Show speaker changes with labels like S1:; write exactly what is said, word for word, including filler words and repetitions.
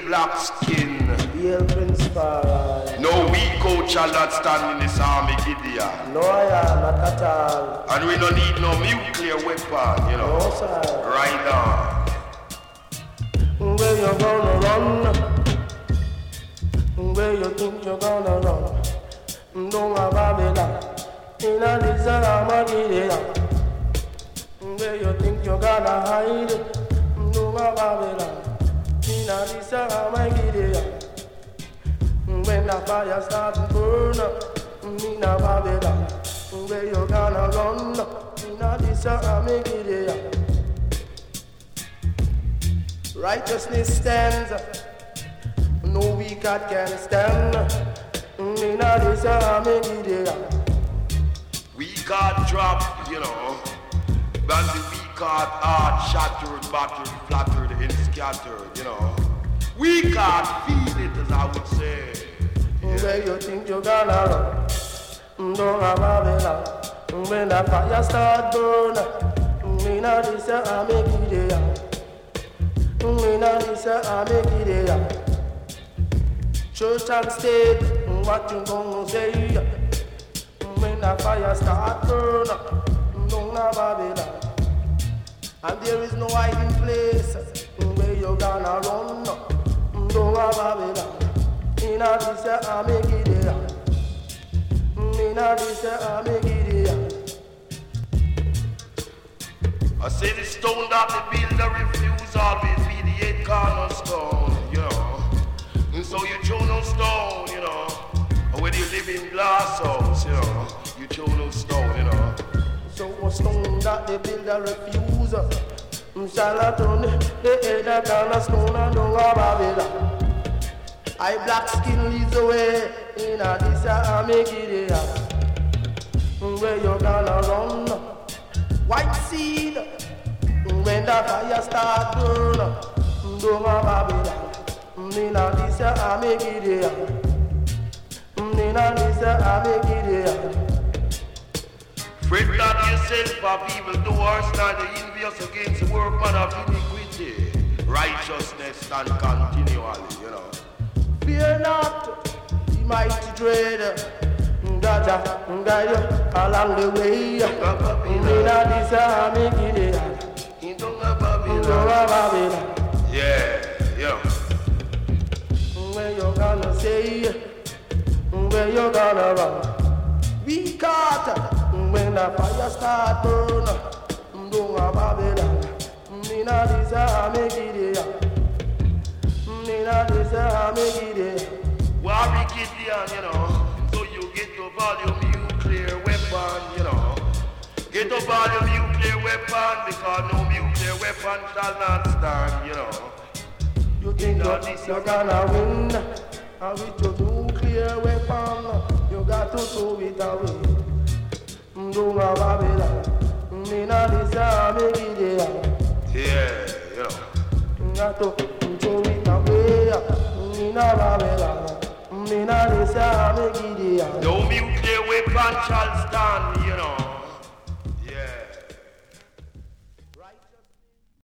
S1: black skin.
S2: Hail Prince Farah.
S1: No weak coach shall not stand in this army, Gideon.
S2: No, I am not at all.
S1: And we don't need no nuclear weapon, you know.
S2: No, sir.
S1: Right on.
S2: Where you gonna run? Where you think you're gonna run? Don't have Babylon. In a desert, I'm a Gideon. Where you think you're gonna hide? Don't have Babylon. In a desert, I'm a Gideon. When the fire starts to burn, in a Babylon. Where you gonna run? In a desert, I'm a Gideon. Righteousness stands, no weak God can stand. In a desert, I'm a Gideon.
S1: We got dropped, you know. And the weak God heart shattered, battered, flattered, and scattered, you know. We can't feel it, as I would say.
S2: Yeah. Where you think you're gonna run? Don't have Babylon. When the fire start burning, in a desert, I'm a Gideon. In a desert, I'm a Gideon. Church and state, what you gonna say? When the fire start burning, don't have Babylon. And there is no hiding place where you gonna run. Don't have Babylon. In a desert, I'm a Gideon. In a desert, I'm a Gideon.
S1: I say the stone that the builder refuse always be the eight cornerstone, you know. And so you throw no stone, you know. Or when you live in glass house, you know, you throw no stone, you know.
S2: So a stone that the builder refuse, shall I turn the head cornerstone and don't have Babylon. I black skin leads away in a desert, I'm a Gideon. Where you gonna run? White seed, when the fire start burn, don't have Babylon. In a desert, I'm a Gideon. In a desert, I'm a Gideon.
S1: Fret not yourself of evil doers, not the envious against the workman of iniquity. Righteousness stand continually, you know.
S2: Fear not, the mighty dread. Gaja, Gaja, along the way. In a desert, I'm a Gideon.
S1: In Babylon. Yeah, yeah.
S2: Where you gonna say? Where you gonna run? We caught when the fire start burn. Don't have Babylon. In a desert, I'm a Gideon. In a desert, I'm a Gideon.
S1: Warry Gideon, you know. So you get to volume nuclear weapon, you know. Get to volume nuclear weapon because no nuclear weapon shall not stand, you know.
S2: You think you're gonna win? And with your nuclear weapon, you got to throw it away. Don't have Babylon. In a desert, I'm a Gideon.
S1: Yeah, you know.
S2: You got to throw it away. In a Babylon. In a desert, I'm a Gideon.
S1: No nuclear weapon shall stand, you know.